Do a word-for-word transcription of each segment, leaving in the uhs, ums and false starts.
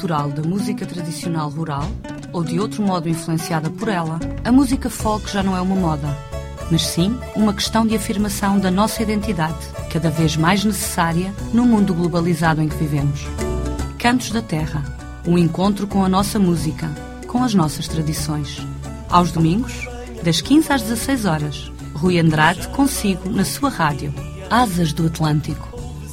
natural da música tradicional rural ou de outro modo influenciada por ela, a música folk já não é uma moda, mas sim uma questão de afirmação da nossa identidade, cada vez mais necessária no mundo globalizado em que vivemos. Cantos da Terra, um encontro com a nossa música, com as nossas tradições. Aos domingos, das quinze às dezasseis horas, Rui Andrade consigo na sua rádio, Asas do Atlântico.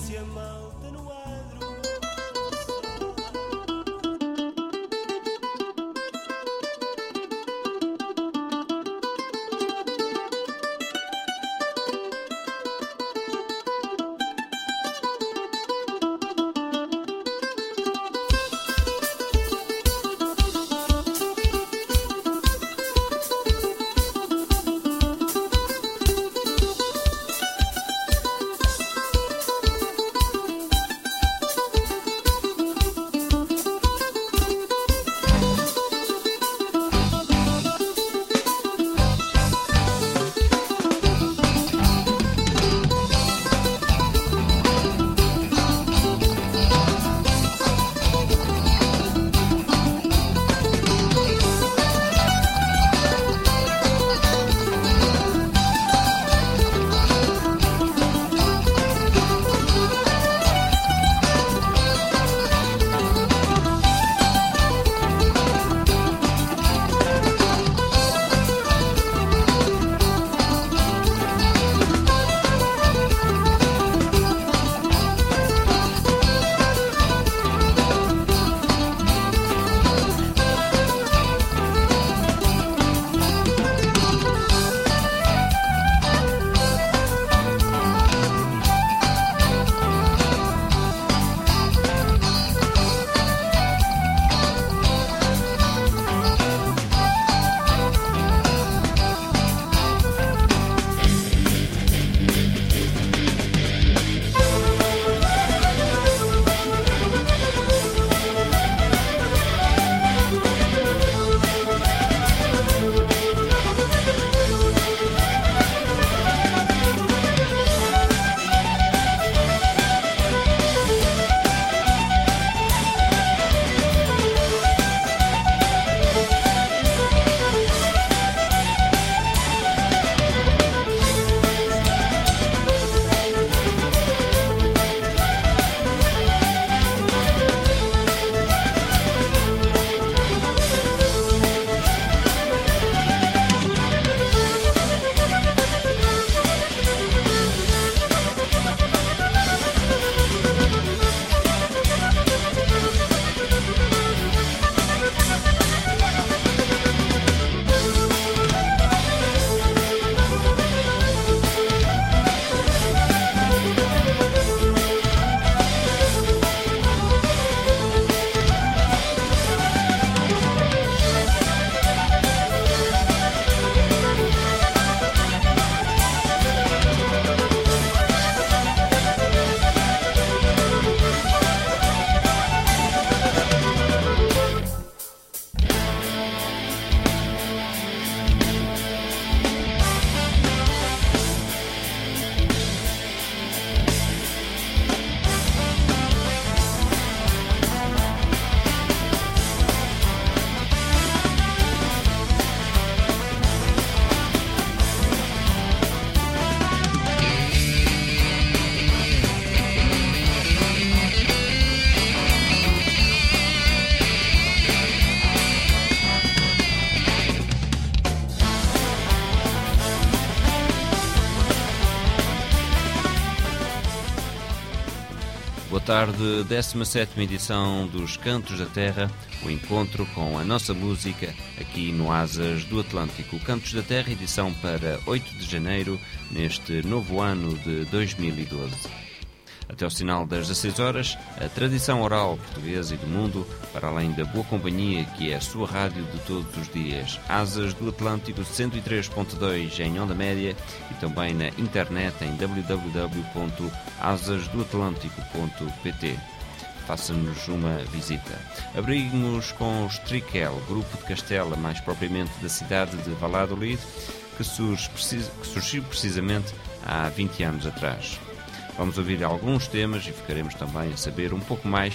Boa tarde, décima sétima edição dos Cantos da Terra, o encontro com a nossa música aqui no Asas do Atlântico. Cantos da Terra, edição para oito de janeiro, neste novo ano de dois mil e doze. Até ao sinal das dezasseis horas, a tradição oral portuguesa e do mundo, para além da boa companhia que é a sua rádio de todos os dias. Asas do Atlântico cento e três ponto dois em onda média e também na internet em w w w ponto asas do atlântico ponto p t. Faça-nos uma visita. Abrimos com os Triquel, grupo de Castela, mais propriamente da cidade de Valladolid, que, surge, que surgiu precisamente há vinte anos atrás. Vamos ouvir alguns temas e ficaremos também a saber um pouco mais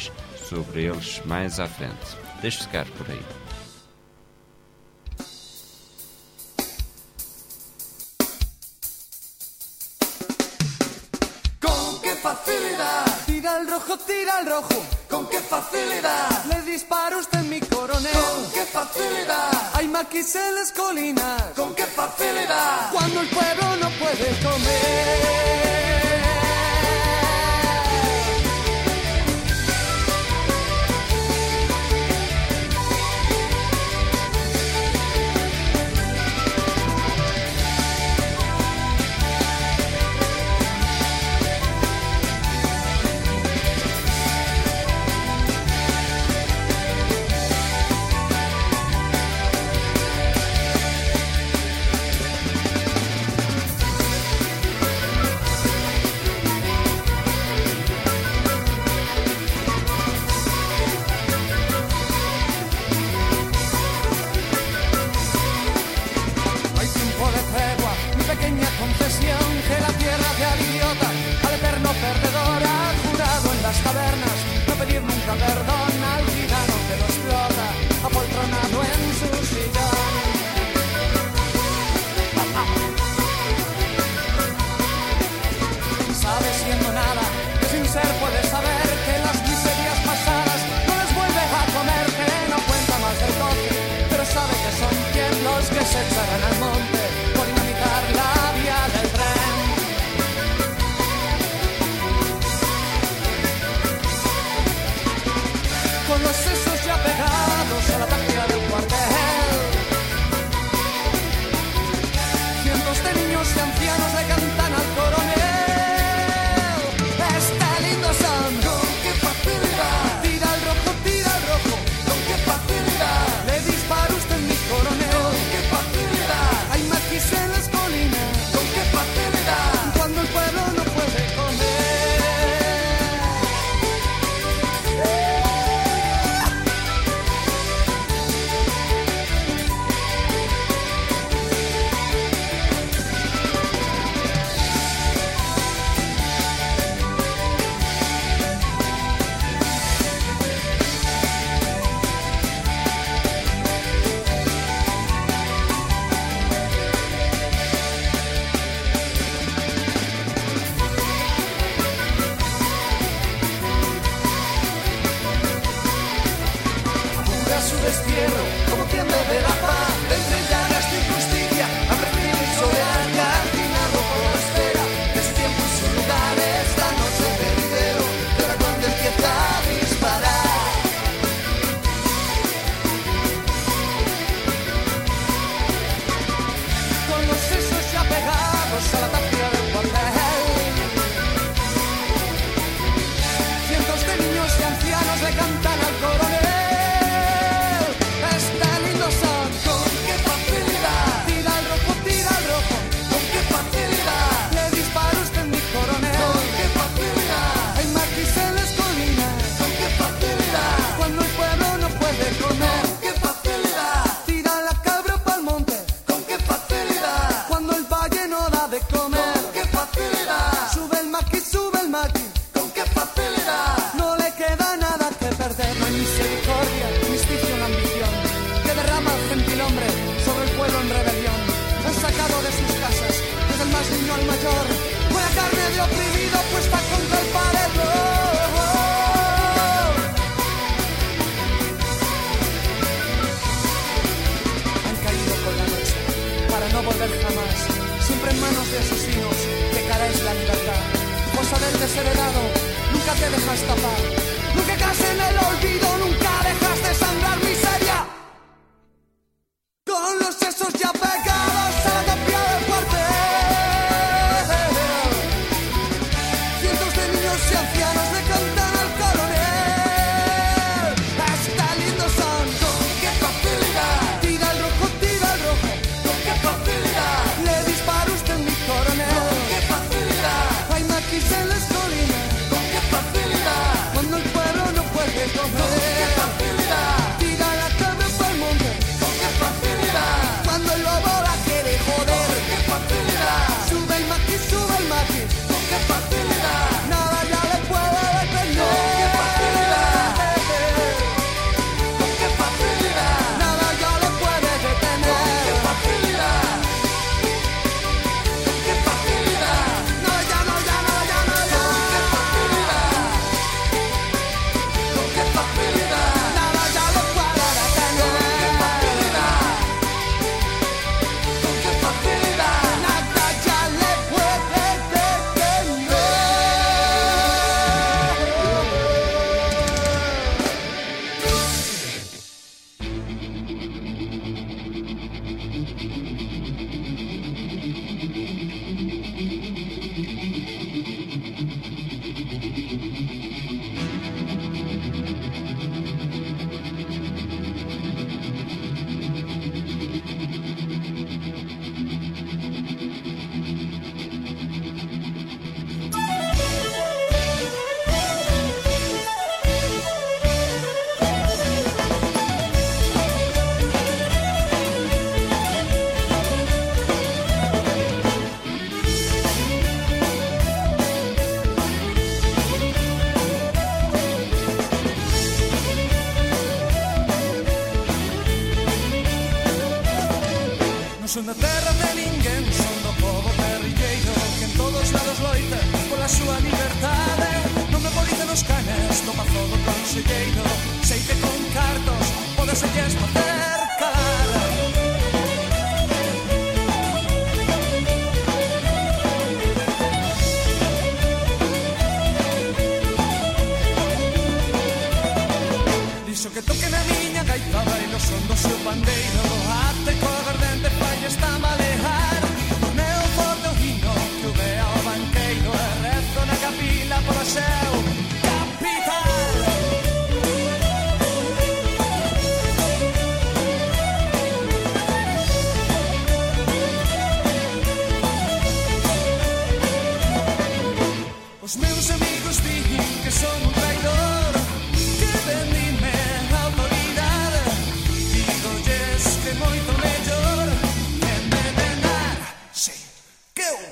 sobre eles mais à frente. Deixe ficar por aí. Con qué facilidad tira el rojo, tira el rojo. Con qué facilidad le dispara usted mi coronel. Con qué facilidad hay maquis en las colinas. Con qué facilidad cuando el pueblo no puede comer. Con qué facilidad tira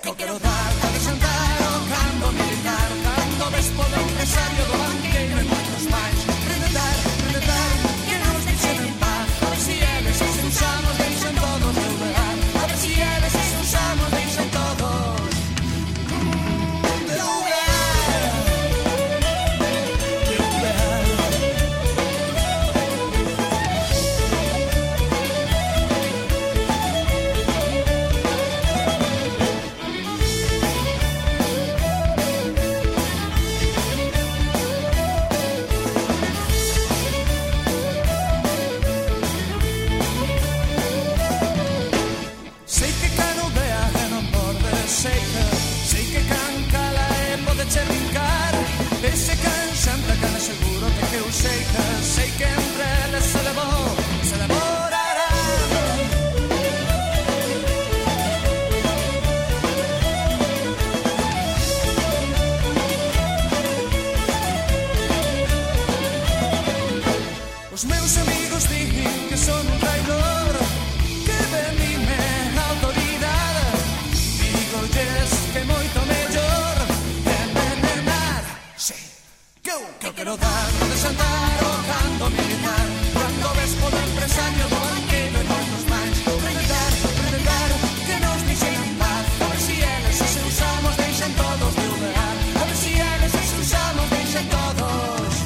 que eu quero dar, cando xantar ou cando militar, cando vespo do empresario, do banqueiro e moitos máis. Renetar, renetar, que nos deixen en paz, a ver si eles se usamos, deixen todos de lugar, a ver si eles se usamos, deixen todos de lugar. Os meus amigos dicen que son un traidor, que de mí me autoridade. Dígolles que moito mellor envenenar. Sí, que eu, que eu quero dar, cando xantar ou cando militar, cando vespo do empresario, do banqueiro e moitos máis. Renetar, renetar, que nos deixen en paz, a ver si eles se usamos, deixen todos de ubear, a ver si eles se usamos, deixen todos.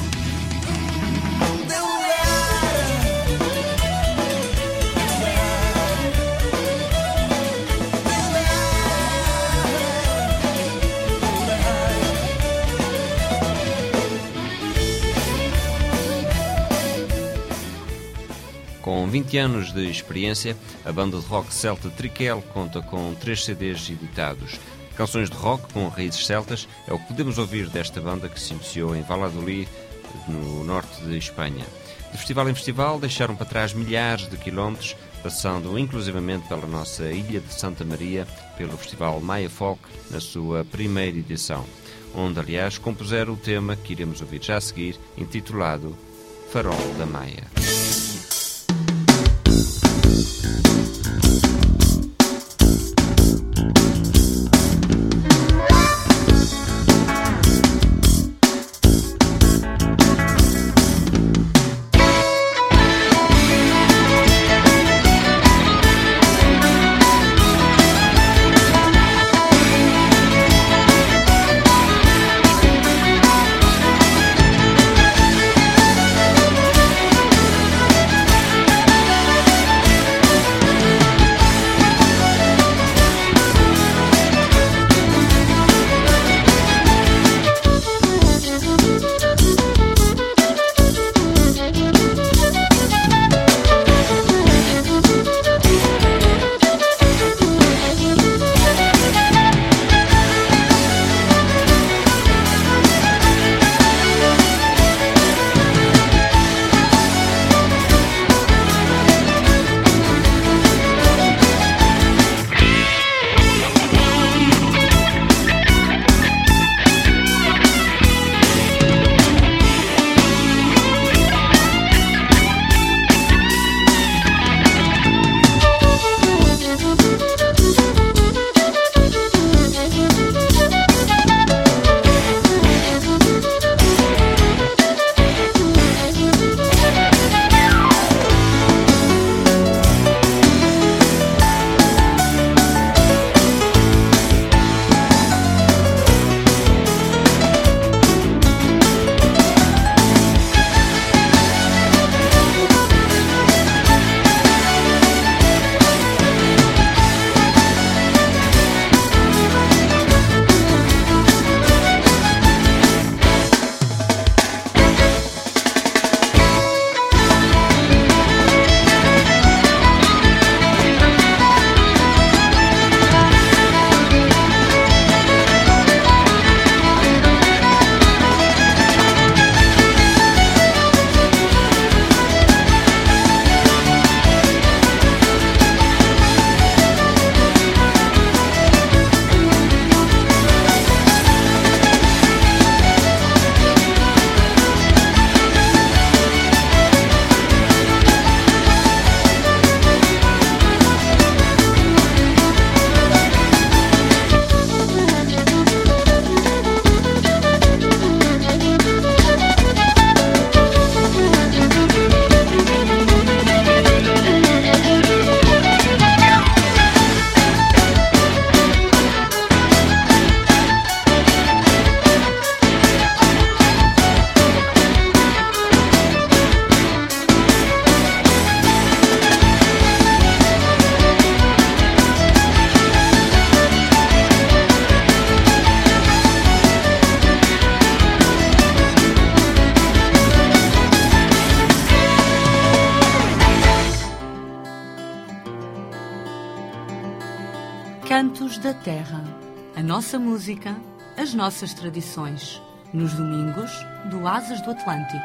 Com vinte anos de experiência, a banda de rock celta Triquel conta com três C Ds editados. Canções de rock com raízes celtas é o que podemos ouvir desta banda que se iniciou em Valladolid, no norte de Espanha. De festival em festival, deixaram para trás milhares de quilómetros, passando inclusivamente pela nossa ilha de Santa Maria, pelo festival Maia Folk, na sua primeira edição, onde, aliás, compuseram o tema que iremos ouvir já a seguir, intitulado Farol da Maia. Cantos da Terra. A nossa música, as nossas tradições. Nos domingos, do Asas do Atlântico.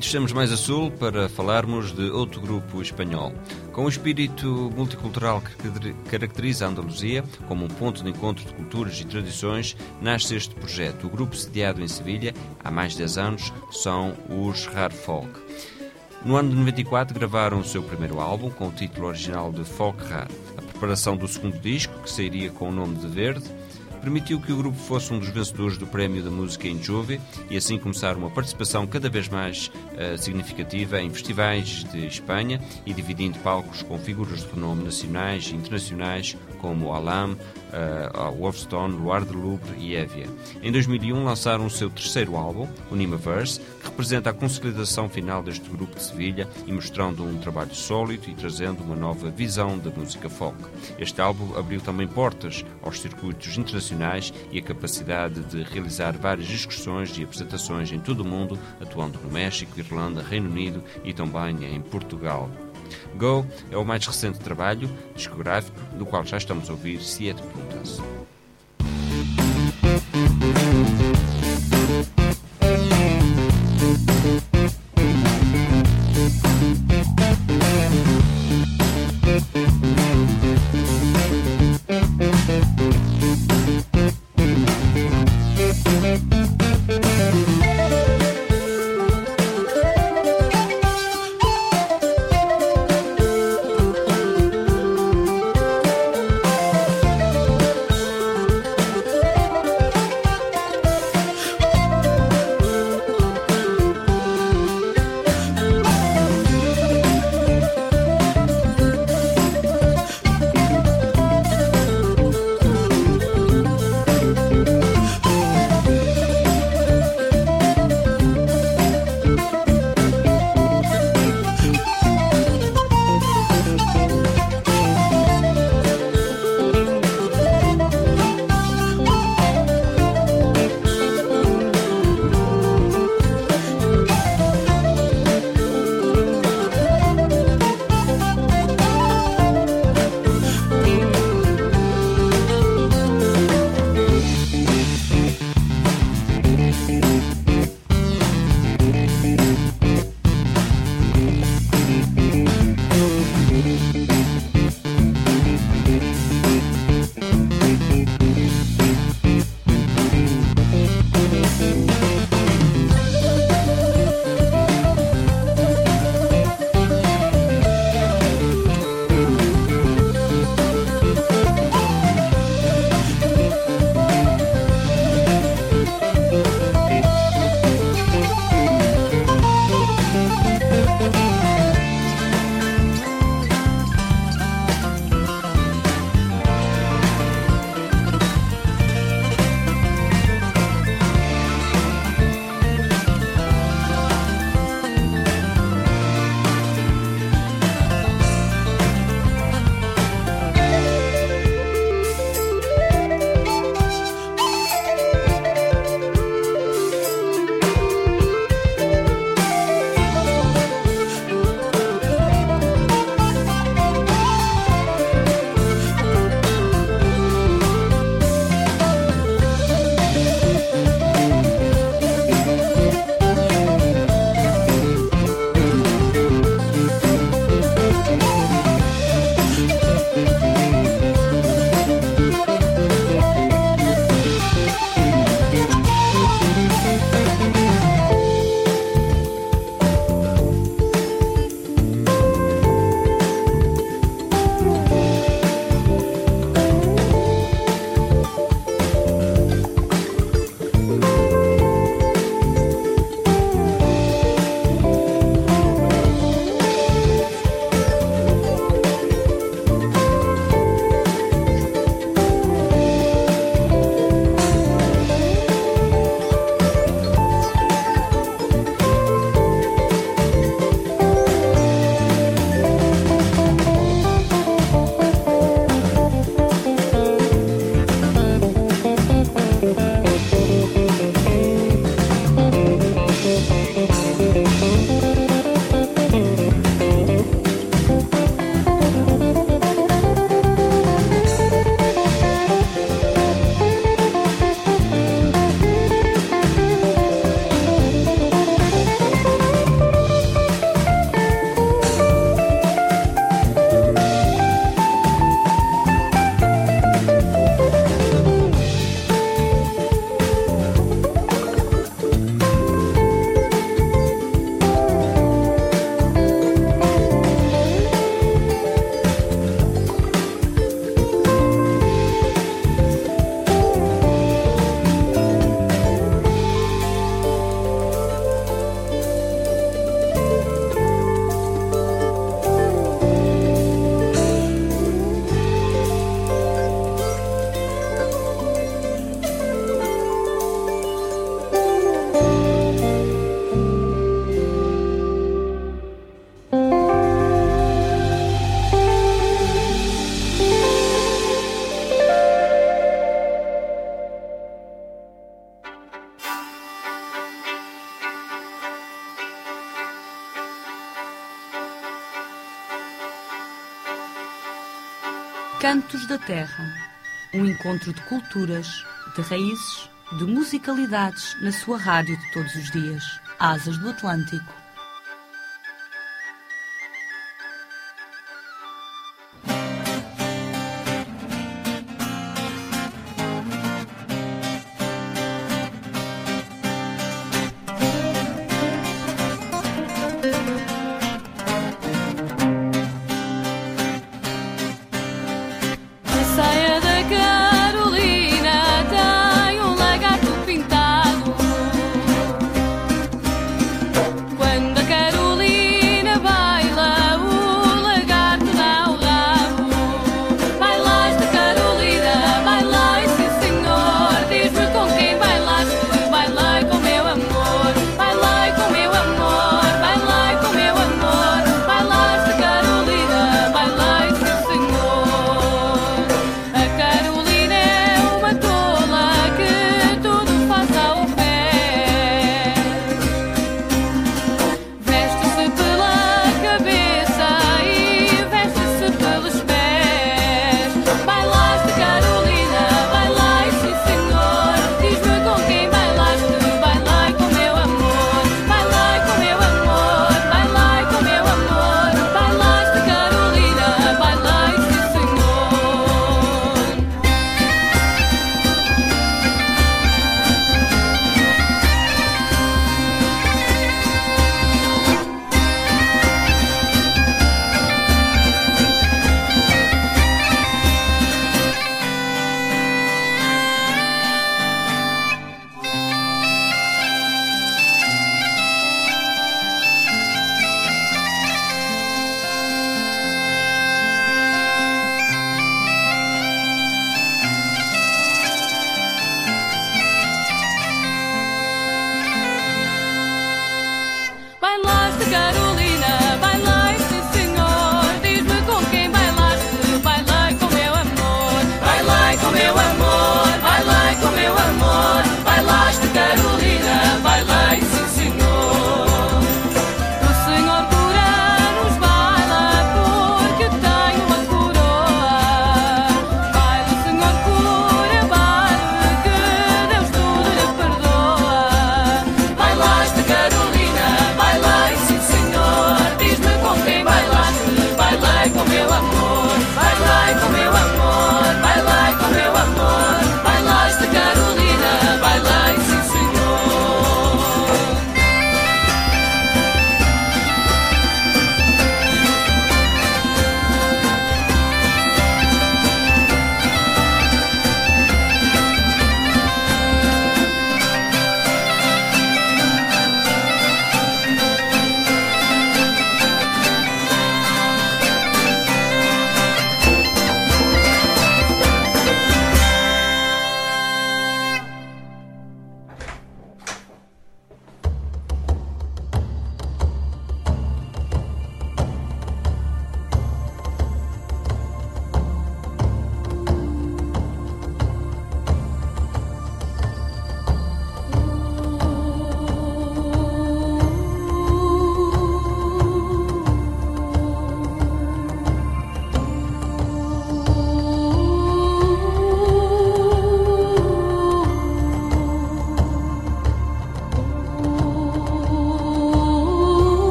descemos mais a sul para falarmos de outro grupo espanhol. Com o espírito multicultural que caracteriza a Andaluzia, como um ponto de encontro de culturas e tradições, nasce este projeto. O grupo sediado em Sevilha há mais de dez anos são os Hard Folk. No ano de noventa e quatro gravaram o seu primeiro álbum com o título original de Folk Hard. A preparação do segundo disco, que sairia com o nome de Verde, permitiu que o grupo fosse um dos vencedores do Prémio da Música em Juve e assim começar uma participação cada vez mais uh, significativa em festivais de Espanha e dividindo palcos com figuras de renome nacionais e internacionais como Alam, uh, Wolfstone, Luar de Louvre e Évia. Em dois mil e um lançaram o seu terceiro álbum, o Nimaverse, que representa a consolidação final deste grupo de Sevilha e mostrando um trabalho sólido e trazendo uma nova visão da música folk. Este álbum abriu também portas aos circuitos internacionais e a capacidade de realizar várias excursões e apresentações em todo o mundo, atuando no México, Irlanda, Reino Unido e também em Portugal. Go é o mais recente trabalho discográfico, do qual já estamos a ouvir Siete Puntas. Cantos da Terra, um encontro de culturas, de raízes, de musicalidades na sua rádio de todos os dias. Asas do Atlântico.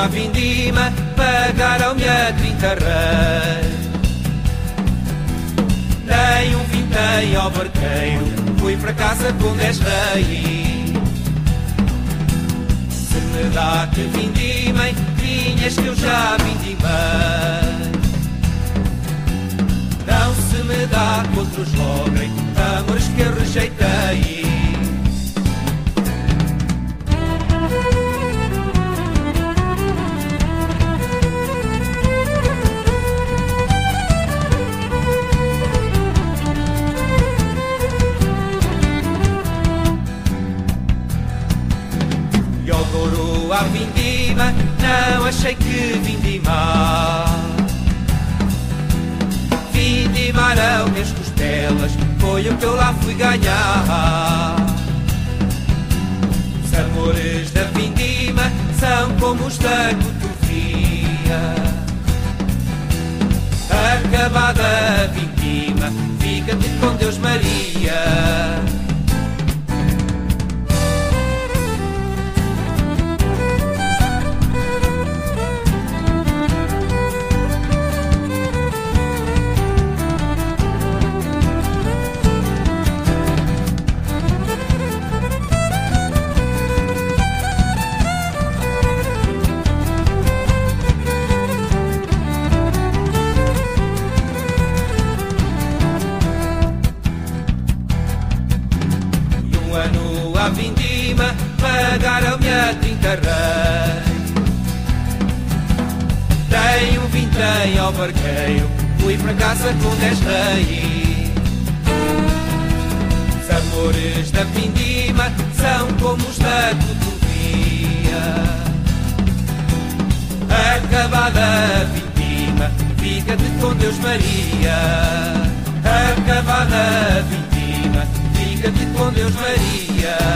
à vindima, pagaram-me a trinta reis. Nem um vintém ao barqueiro, fui para casa com dez reis. Se me dá que vindimem, vinhas que eu já vindimei. Não se me dá que outros logrem, amores que eu rejeitei. A vindima, não achei que vindimar. Vindimaram minhas costelas, foi o que eu lá fui ganhar. Os amores da vindima são como os da cotovia. Acabada a vindima, fica-te com Deus Maria. A vindima, pagaram-me a trinta reis. Dei um vintém ao barqueiro, fui para casa com dez reis. Os amores da vindima são como os da cotovia. Acabada a vindima, fica-te com Deus Maria. Acabada a vindima, fica-te com Deus Maria.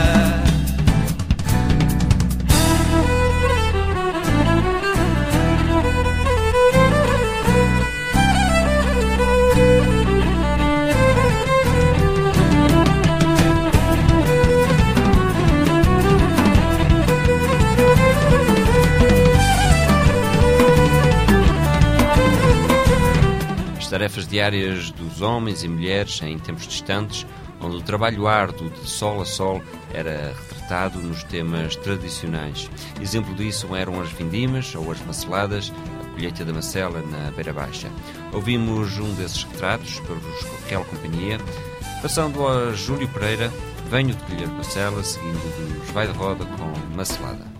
As tarefas diárias dos homens e mulheres em tempos distantes, onde o trabalho árduo de sol a sol era retratado nos temas tradicionais. Exemplo disso eram as vindimas ou as maceladas, a colheita da macela na Beira Baixa. Ouvimos um desses retratos pelos Real Companhia, passando a Júlio Pereira, Venho de colher macela, seguindo dos Vai de Roda com Macelada.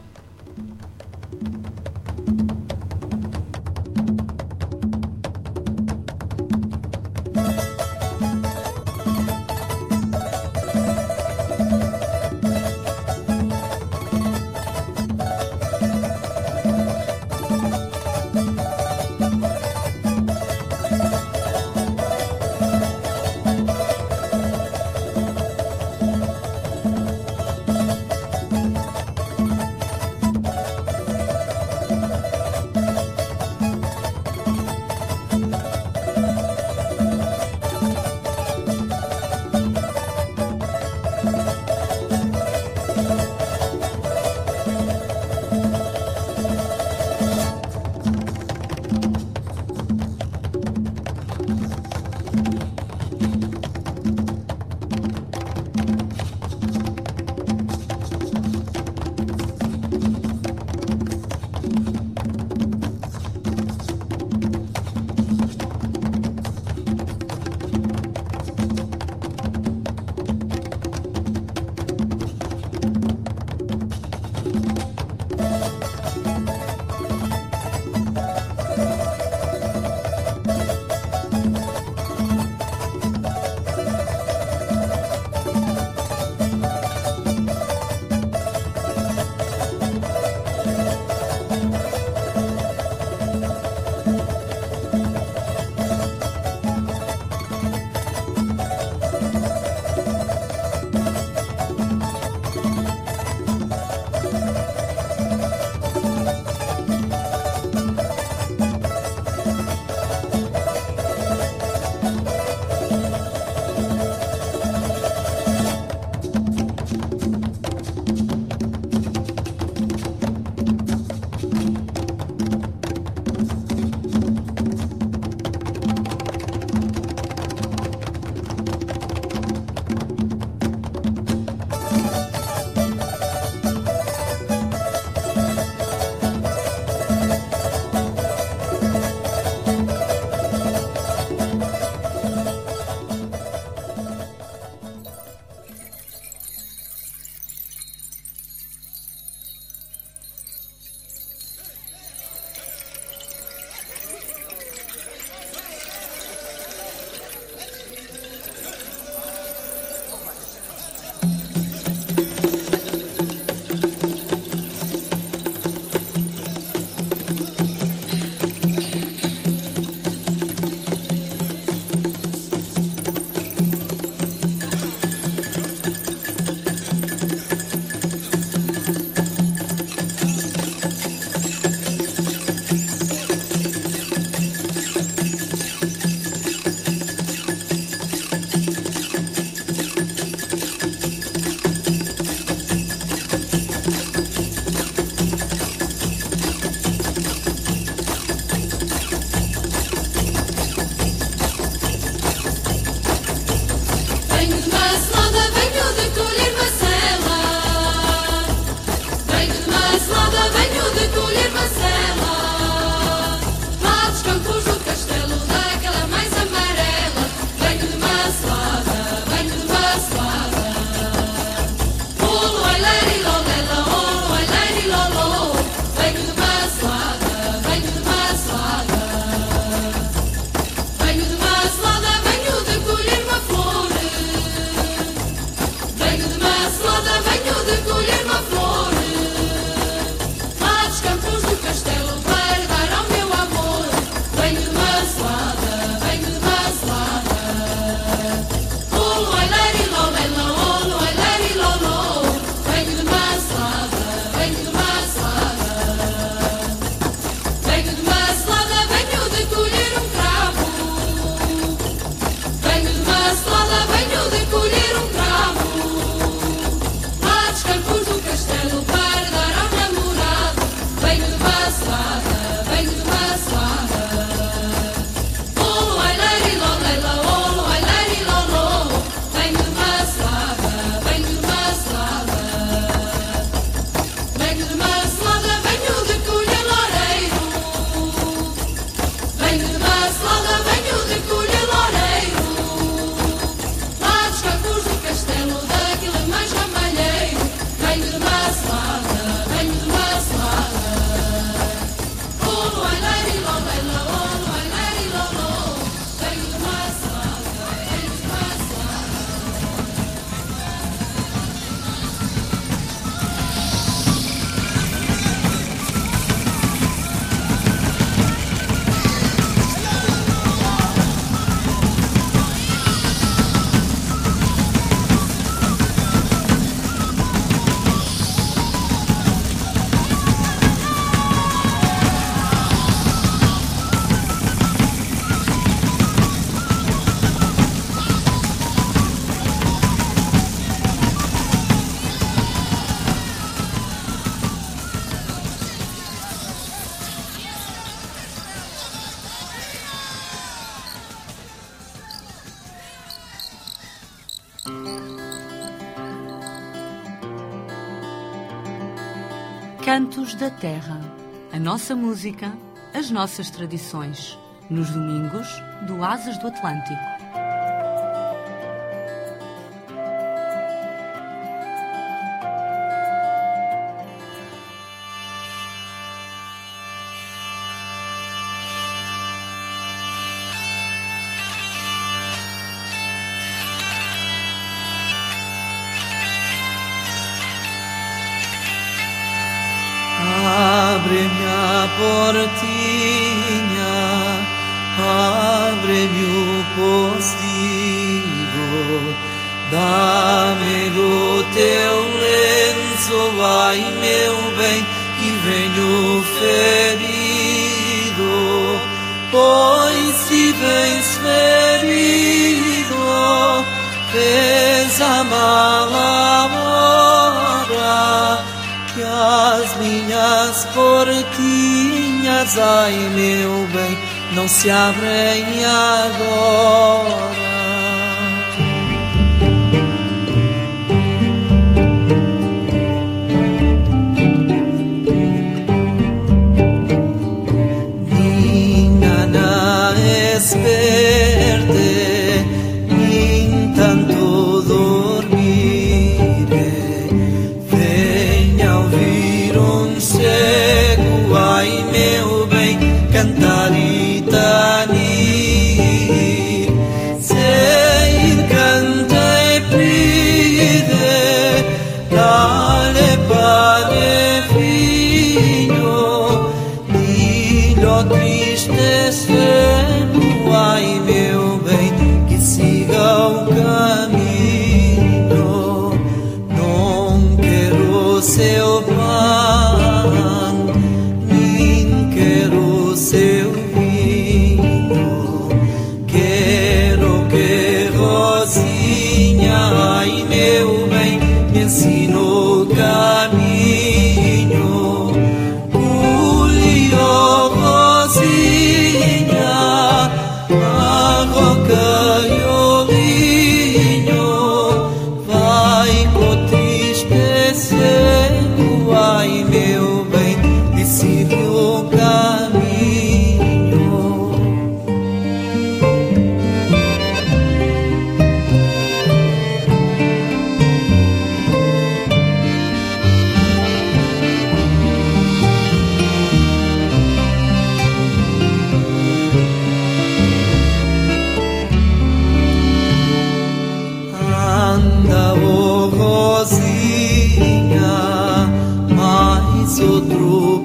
Cantos da Terra. A nossa música, as nossas tradições. Nos domingos, do Asas do Atlântico. Abre-me a portinha, abre-me o postigo, dá-me o teu lenço, ai meu bem, que venho ferido, pois se vens ferido, fez a mala hora, que as minhas portinhas, ai meu bem, não se abrem agora. Minha na esperte, em tanto dormir, venha ouvir um cego, ai meu bem, cantar e tanir, se canta e pide, dale pane vinho, dilho triste cego, ai meu bem, que siga o caminho, não quero seu pão, nem quero seu vinho, quero que Rosinha, ai meu bem, me ensine o caminho. Julio, Rosinha, a roca e o vinho, vai com triste cego, ai meu bem, decide o caminho. Anda, oh Rosinha, mais outro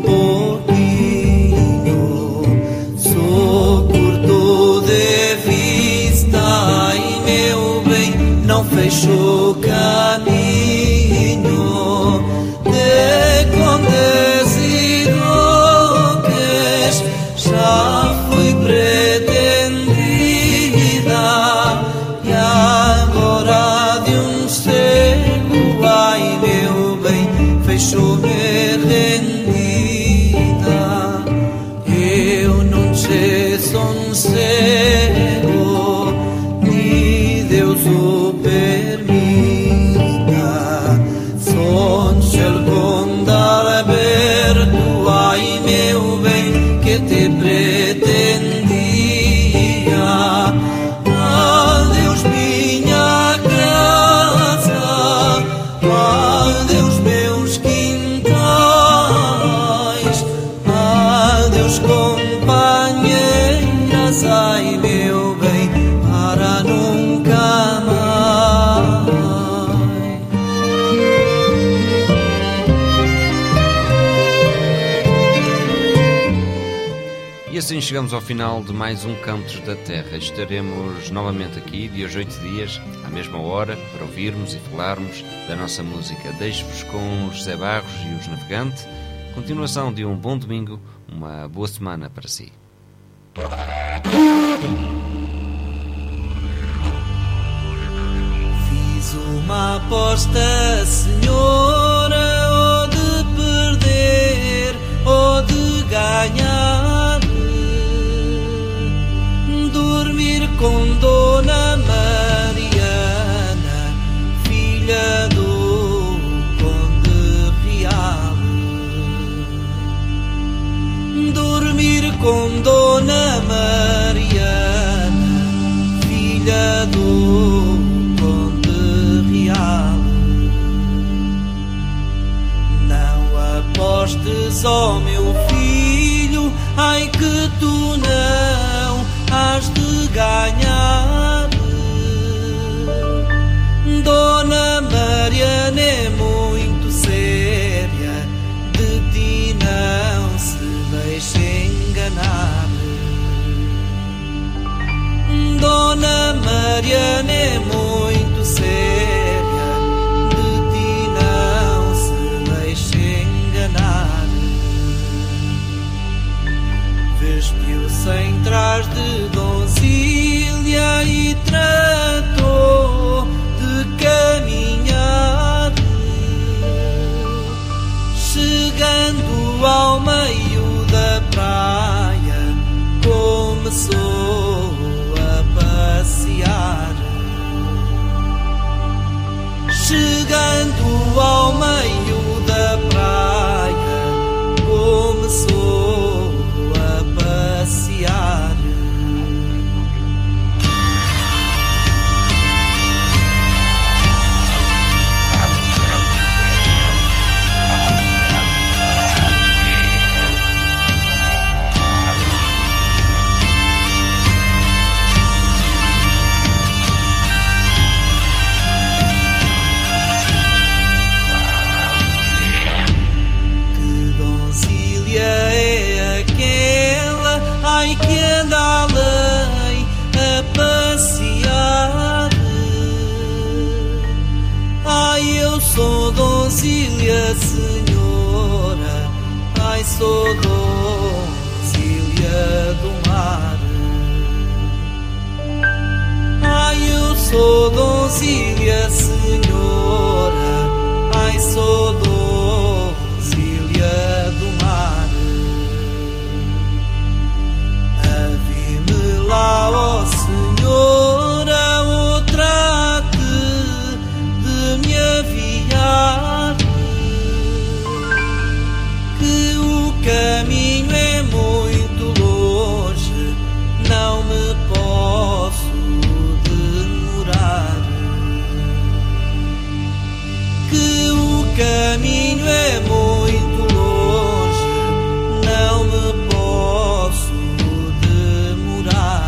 pouquinho, sou curto de vista, ai meu bem, não fecho o caminho, de condes e roques, já fui pretendida, e agora de um cego, ai meu bem, fechou-me rendida. Eu não sei, sou um cego, nem Deus o permita, sou um céu com dar aberto, ai meu bem, que te pretendia. Adeus minha casa, adeus meus quintais, adeus companheiras, ai meu bem, para nunca mais. E assim chegamos ao final de mais um Cantos da Terra. Estaremos novamente aqui, de hoje oito dias, à mesma hora, para ouvirmos e falarmos da nossa música. Deixo-vos com José Barros e os Navegantes. Continuação de um bom domingo, uma boa semana para si. Fiz uma aposta, senhora, ou de perder ou de ganhar, dormir com Dona Mariana, filha do Conde Real. faz de donzilha e tratou de caminhar. Chegando ao meio da praia, começou a passear. Chegando ao meio da praia, começou a passear. É aquela, ai, que anda além a passear. Ai, eu sou donzilha, senhora, ai, sou donzilha do mar. Ai, eu sou donzilha, senhora, ai, sou donzilha do mar. Lá, ó Senhora, o trate de me aviar, que o caminho é muito longe, não me posso demorar. Que o caminho é muito longe, não me posso demorar.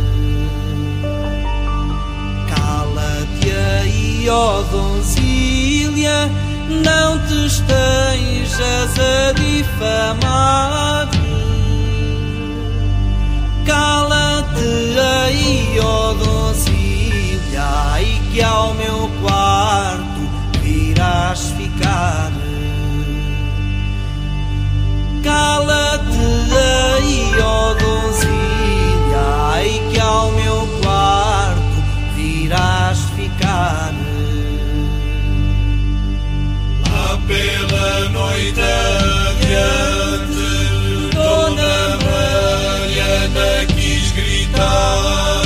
Cala-te aí, ó donzilha, não te estejas a difamar. Cala-te aí, ó donzilha, e que ao meu quarto virás ficar. Cala-te aí, ó donzilha, e que ao meu quarto virás ficar. Lá pela noite adiante, Dona Mariana quis gritar: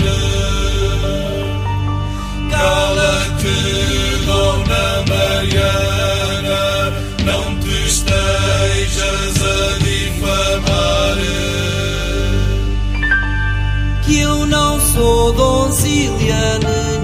cala-te, Dona Mariana, não te estejas a difamar. Que eu não sou donzilha nenhuma,